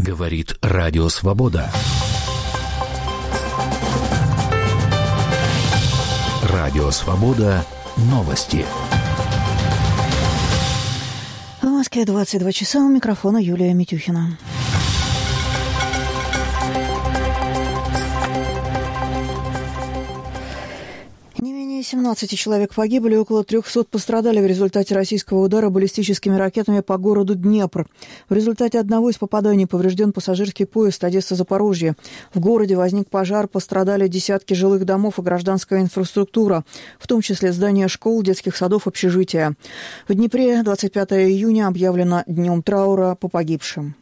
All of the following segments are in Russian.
Говорит Радио Свобода. Радио Свобода. Новости. В Москве 22 часа. У микрофона Юлия Митюхина. 17 человек погибли, около 300 пострадали в результате российского удара баллистическими ракетами по городу Днепр. В результате одного из попаданий поврежден пассажирский поезд Одесса-Запорожье. В городе возник пожар, пострадали десятки жилых домов и гражданская инфраструктура, в том числе здания школ, детских садов, общежития. В Днепре 25 июня объявлено днем траура по погибшим.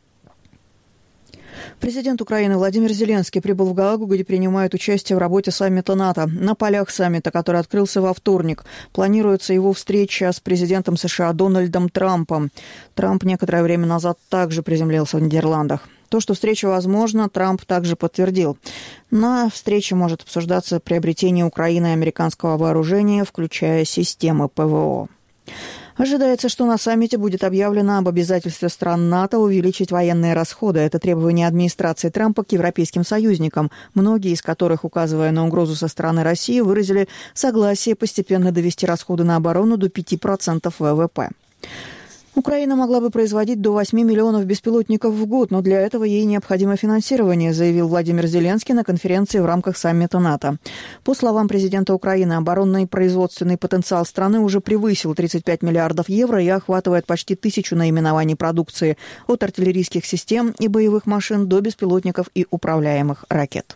Президент Украины Владимир Зеленский прибыл в Гаагу, где принимает участие в работе саммита НАТО. На полях саммита, который открылся во вторник, планируется его встреча с президентом США Дональдом Трампом. Трамп некоторое время назад также приземлился в Нидерландах. То, что встреча возможна, Трамп также подтвердил. На встрече может обсуждаться приобретение Украиной американского вооружения, включая системы ПВО. Ожидается, что на саммите будет объявлено об обязательстве стран НАТО увеличить военные расходы. Это требование администрации Трампа к европейским союзникам, многие из которых, указывая на угрозу со стороны России, выразили согласие постепенно довести расходы на оборону до 5% ВВП. Украина могла бы производить до 8 миллионов беспилотников в год, но для этого ей необходимо финансирование, заявил Владимир Зеленский на конференции в рамках саммита НАТО. По словам президента Украины, оборонный производственный потенциал страны уже превысил 35 миллиардов евро и охватывает почти 1000 наименований продукции, от артиллерийских систем и боевых машин до беспилотников и управляемых ракет.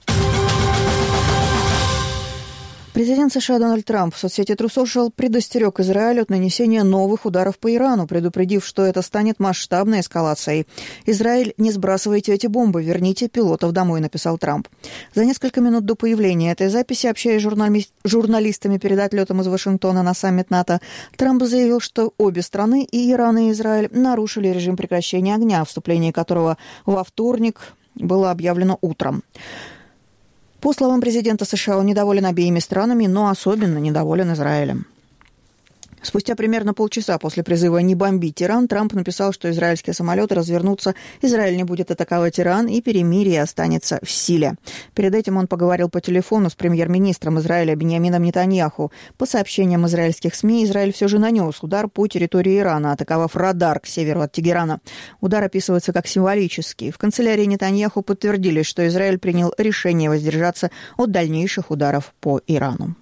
Президент США Дональд Трамп в соцсети True Social предостерег Израиль от нанесения новых ударов по Ирану, предупредив, что это станет масштабной эскалацией. «Израиль, не сбрасывайте эти бомбы, верните пилотов домой», написал Трамп. За несколько минут до появления этой записи, общаясь с журналистами перед отлетом из Вашингтона на саммит НАТО, Трамп заявил, что обе страны, и Иран, и Израиль, нарушили режим прекращения огня, вступление которого во вторник было объявлено утром. По словам президента США, он недоволен обеими странами, но особенно недоволен Израилем. Спустя примерно полчаса после призыва не бомбить Иран, Трамп написал, что израильские самолеты развернутся, Израиль не будет атаковать Иран и перемирие останется в силе. Перед этим он поговорил по телефону с премьер-министром Израиля Биньямином Нетаньяху. По сообщениям израильских СМИ, Израиль все же нанес удар по территории Ирана, атаковав радар к северу от Тегерана. Удар описывается как символический. В канцелярии Нетаньяху подтвердили, что Израиль принял решение воздержаться от дальнейших ударов по Ирану.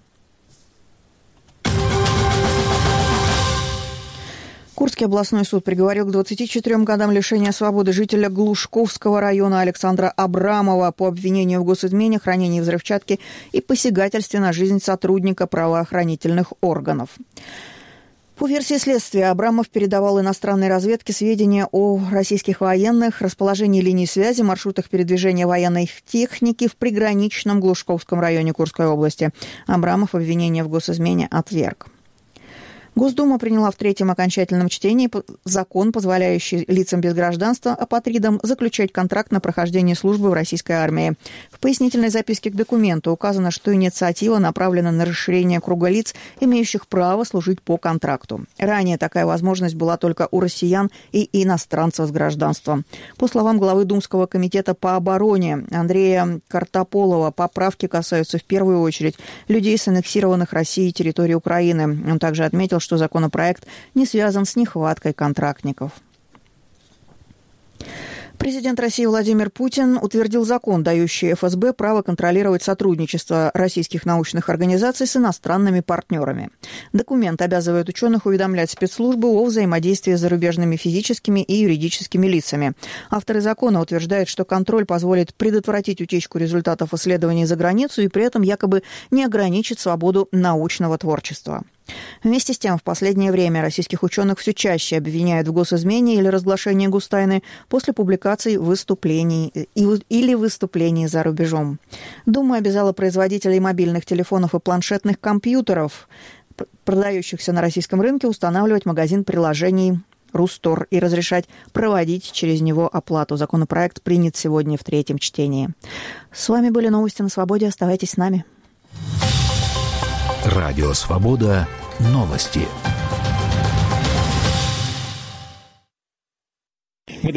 Курский областной суд приговорил к 24 годам лишения свободы жителя Глушковского района Александра Абрамова по обвинению в госизмене, хранении взрывчатки и посягательстве на жизнь сотрудника правоохранительных органов. По версии следствия, Абрамов передавал иностранной разведке сведения о российских военных, расположении линий связи, маршрутах передвижения военной техники в приграничном Глушковском районе Курской области. Абрамов обвинение в госизмене отверг. Госдума приняла в третьем окончательном чтении закон, позволяющий лицам без гражданства, апатридам, заключать контракт на прохождение службы в российской армии. В пояснительной записке к документу указано, что инициатива направлена на расширение круга лиц, имеющих право служить по контракту. Ранее такая возможность была только у россиян и иностранцев с гражданством. По словам главы Думского комитета по обороне Андрея Картополова, поправки касаются в первую очередь людей с аннексированных Россией территорий Украины. Он также отметил, что законопроект не связан с нехваткой контрактников. Президент России Владимир Путин утвердил закон, дающий ФСБ право контролировать сотрудничество российских научных организаций с иностранными партнерами. Документ обязывает ученых уведомлять спецслужбы о взаимодействии с зарубежными физическими и юридическими лицами. Авторы закона утверждают, что контроль позволит предотвратить утечку результатов исследований за границу и при этом якобы не ограничит свободу научного творчества. Вместе с тем, в последнее время российских ученых все чаще обвиняют в госизмене или разглашении гостайны после публикаций выступлений или выступлений за рубежом. Дума обязала производителей мобильных телефонов и планшетных компьютеров, продающихся на российском рынке, устанавливать магазин приложений Рустор и разрешать проводить через него оплату. Законопроект принят сегодня в третьем чтении. С вами были новости на Свободе. Оставайтесь с нами. Радио Свобода. Новости.